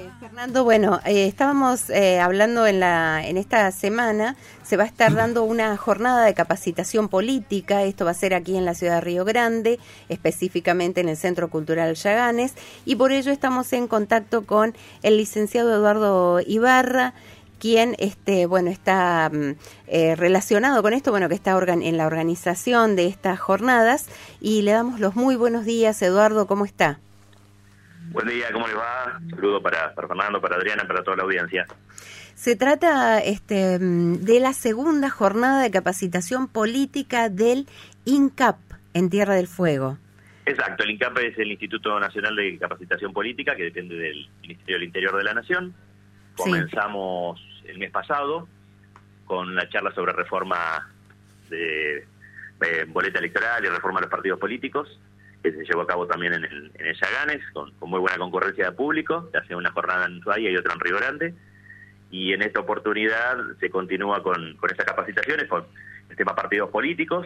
Fernando, bueno, estábamos hablando en esta semana, se va a estar dando una jornada de capacitación política, esto va a ser aquí en la ciudad de Río Grande, específicamente en el Centro Cultural Yaganes, y por ello estamos en contacto con el licenciado Eduardo Ibarra, quien está relacionado con esto, que está en la organización de estas jornadas, y le damos los muy buenos días. Eduardo, ¿cómo está? Buen día, ¿cómo les va? Saludo para Fernando, para Adriana, para toda la audiencia. Se trata de la segunda jornada de capacitación política del INCAP en Tierra del Fuego. Exacto, el INCAP es el Instituto Nacional de Capacitación Política, que depende del Ministerio del Interior de la Nación. Comenzamos el mes pasado con la charla sobre reforma de boleta electoral y reforma de los partidos políticos, que se llevó a cabo también en el Yaganes, con muy buena concurrencia de público. Se hace una jornada en Ushuaia y otra en Río Grande, y en esta oportunidad se continúa con esas capacitaciones, con el tema partidos políticos.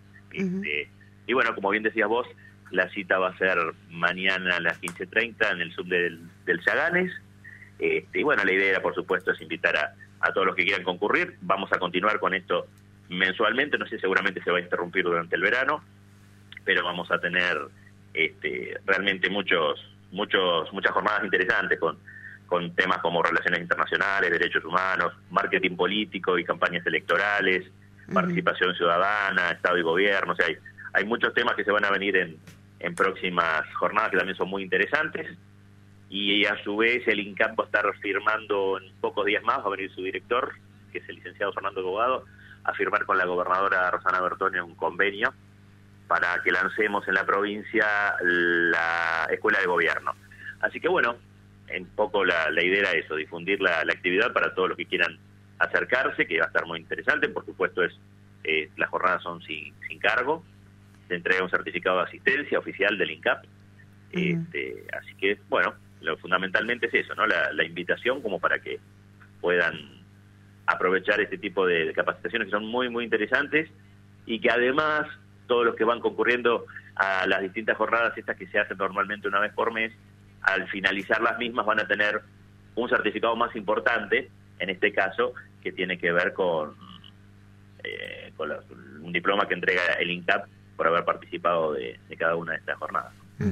Y bueno, como bien decías vos, la cita va a ser mañana a las 15:30 en el Zoom del Yaganes. Y bueno, la idea era, por supuesto, es invitar a todos los que quieran concurrir. Vamos a continuar con esto mensualmente, no sé, seguramente se va a interrumpir durante el verano, pero vamos a tener realmente muchas jornadas interesantes con temas como relaciones internacionales, derechos humanos, marketing político y campañas electorales, participación ciudadana, Estado y gobierno. O sea, hay muchos temas que se van a venir en próximas jornadas que también son muy interesantes. Y a su vez el INCAP va a estar firmando en pocos días más, va a venir su director, que es el licenciado Fernando Bogado, a firmar con la gobernadora Rosana Bertone un convenio para que lancemos en la provincia la escuela de gobierno. Así que bueno, un poco la idea era eso, difundir la actividad para todos los que quieran acercarse, que va a estar muy interesante. Por supuesto, las jornadas son sin cargo, se entrega un certificado de asistencia oficial del INCAP. Así que bueno, fundamentalmente es eso, ¿no? La invitación como para que puedan aprovechar este tipo de capacitaciones que son muy, muy interesantes, y que además todos los que van concurriendo a las distintas jornadas estas que se hacen normalmente una vez por mes, al finalizar las mismas van a tener un certificado más importante, en este caso, que tiene que ver con un diploma que entrega el INCAP por haber participado de cada una de estas jornadas.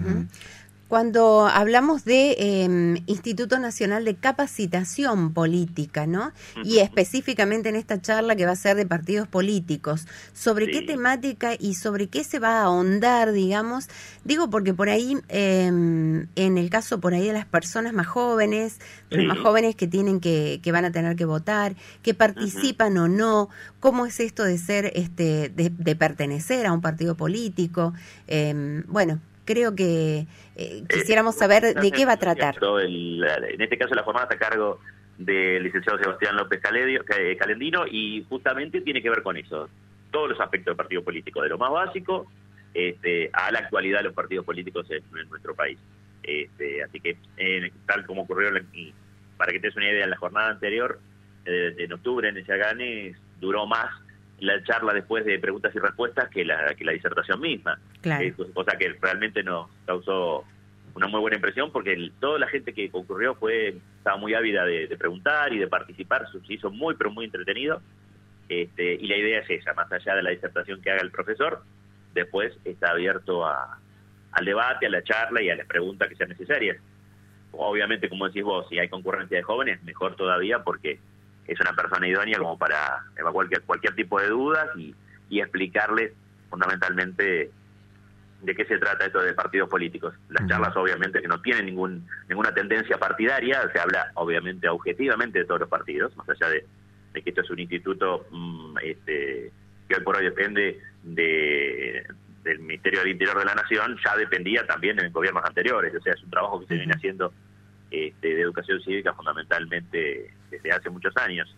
Cuando hablamos de Instituto Nacional de Capacitación Política, ¿no? Y específicamente en esta charla que va a ser de partidos políticos, ¿sobre qué temática y sobre qué se va a ahondar, digamos? Digo, porque por ahí, en el caso por ahí de las personas más jóvenes, los más jóvenes que van a tener que votar, que participan o no, ¿cómo es esto de ser, de pertenecer a un partido político? Bueno, creo que quisiéramos saber de qué va a tratar. En este caso la jornada está a cargo del licenciado Sebastián López Calendino, y justamente tiene que ver con eso, todos los aspectos del partido político, de lo más básico a la actualidad de los partidos políticos en nuestro país. Así que tal como ocurrió, para que te des una idea, en la jornada anterior, en octubre en el Yaganes, duró más la charla después de preguntas y respuestas que la disertación misma. Claro. Cosa que realmente nos causó una muy buena impresión, porque toda la gente que concurrió estaba muy ávida de preguntar y de participar. Se hizo muy, pero muy entretenido. Y la idea es esa, más allá de la disertación que haga el profesor, después está abierto al debate, a la charla y a las preguntas que sean necesarias. Obviamente, como decís vos, si hay concurrencia de jóvenes, mejor todavía, porque es una persona idónea como para evacuar cualquier tipo de dudas y explicarles fundamentalmente de qué se trata esto de partidos políticos. Las charlas obviamente que no tienen ninguna tendencia partidaria, se habla obviamente objetivamente de todos los partidos, más allá de que esto es un instituto que hoy por hoy depende del Ministerio del Interior de la Nación, ya dependía también en gobiernos anteriores. O sea, es un trabajo que se viene haciendo de educación cívica fundamentalmente desde hace muchos años.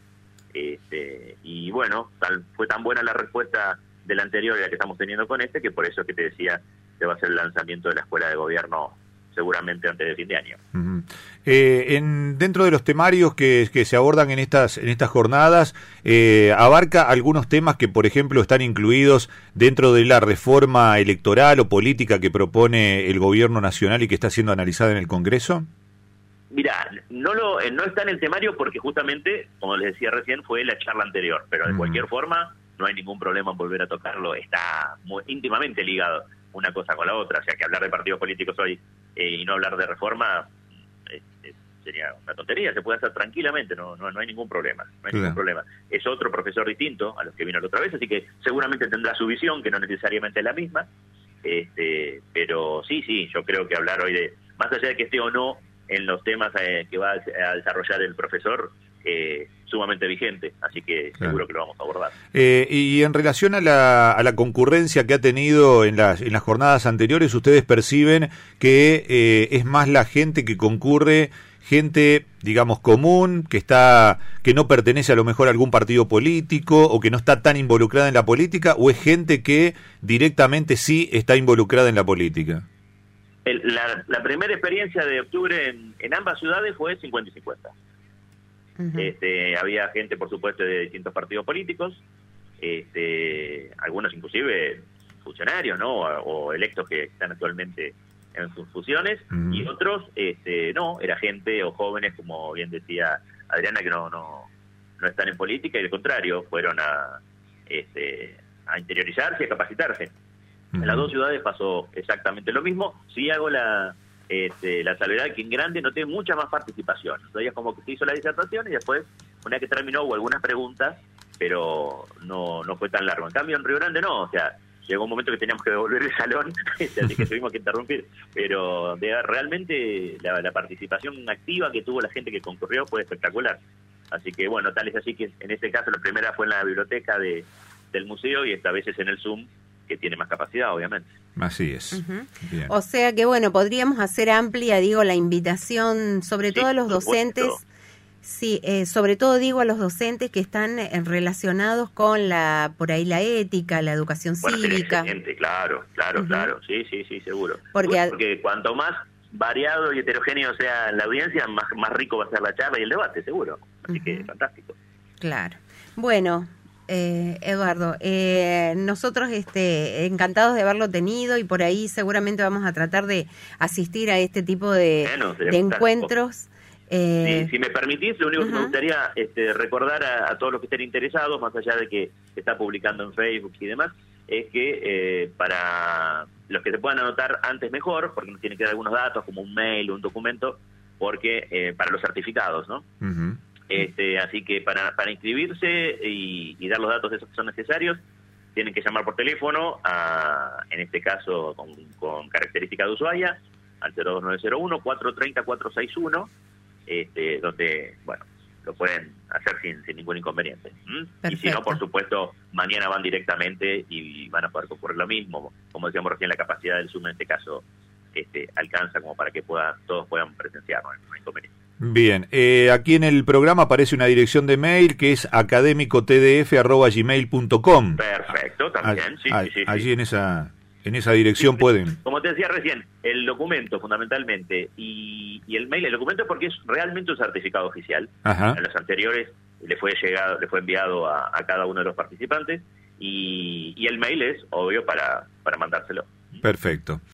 Y bueno, fue tan buena la respuesta del anterior y la que estamos teniendo con que por eso que te decía que va a ser el lanzamiento de la escuela de gobierno seguramente antes de fin de año. Dentro de los temarios que se abordan en estas jornadas, abarca algunos temas que, por ejemplo, están incluidos dentro de la reforma electoral o política que propone el gobierno nacional y que está siendo analizada en el Congreso. Mirá, no está en el temario porque justamente, como les decía recién, fue la charla anterior, pero de cualquier forma no hay ningún problema en volver a tocarlo, está muy íntimamente ligado una cosa con la otra, o sea que hablar de partidos políticos hoy y no hablar de reforma sería una tontería, se puede hacer tranquilamente, no hay ningún problema, ningún problema. Es otro profesor distinto a los que vino la otra vez, así que seguramente tendrá su visión, que no necesariamente es la misma, pero sí, yo creo que hablar hoy más allá de que esté o no en los temas que va a desarrollar el profesor, sumamente vigente, así que seguro que lo vamos a abordar. Y en relación a la concurrencia que ha tenido en las jornadas anteriores, ¿ustedes perciben que es más la gente que concurre, gente, digamos, común, que no pertenece a lo mejor a algún partido político o que no está tan involucrada en la política, o es gente que directamente sí está involucrada en la política? La primera experiencia de octubre en ambas ciudades fue 50 y 50. Había gente, por supuesto, de distintos partidos políticos, algunos inclusive funcionarios, ¿no? O electos que están actualmente en sus funciones, y otros, no, era gente o jóvenes, como bien decía Adriana, que no están en política, y al contrario, fueron a interiorizarse y a capacitarse. En las dos ciudades pasó exactamente lo mismo. Sí hago la salvedad que en Grande noté mucha más participación. Todavía como que se hizo la disertación y después, una vez que terminó, hubo algunas preguntas, pero no fue tan largo. En cambio, en Río Grande no, o sea, llegó un momento que teníamos que devolver el salón, así que tuvimos que interrumpir. Pero realmente la participación activa que tuvo la gente que concurrió fue espectacular. Así que bueno, tal es así que en este caso la primera fue en la biblioteca del museo y esta vez es en el Zoom, que tiene más capacidad, obviamente. Así es. Bien. O sea que, bueno, podríamos hacer amplia, la invitación, sobre todo a los docentes, sobre todo a los docentes que están relacionados con por ahí la ética, la educación cívica. Claro, sí, seguro. Porque cuanto más variado y heterogéneo sea la audiencia, más rico va a ser la charla y el debate, seguro. Así que fantástico. Claro. Bueno, Eduardo, nosotros encantados de haberlo tenido y por ahí seguramente vamos a tratar de asistir a este tipo de encuentros. Si me permitís, lo único que me gustaría recordar a todos los que estén interesados, más allá de que se está publicando en Facebook y demás, es que para los que se puedan anotar antes mejor, porque nos tienen que dar algunos datos como un mail o un documento, porque para los certificados, ¿no? Así que para inscribirse y dar los datos esos que son necesarios, tienen que llamar por teléfono, en este caso con característica de Ushuaia, al 02901-430-461, donde, bueno, lo pueden hacer sin ningún inconveniente. Y si no, por supuesto, mañana van directamente y van a poder concurrir lo mismo. Como decíamos recién, la capacidad del Zoom en este caso alcanza como para que todos puedan presenciar, no hay inconveniente. Bien, aquí en el programa aparece una dirección de mail que es academicotdf@gmail.com. Perfecto, también, sí. Allí en esa dirección pueden. Como te decía recién, el documento fundamentalmente y el mail, el documento es porque es realmente un certificado oficial. A los anteriores le fue enviado a cada uno de los participantes y el mail es obvio para mandárselo. Perfecto.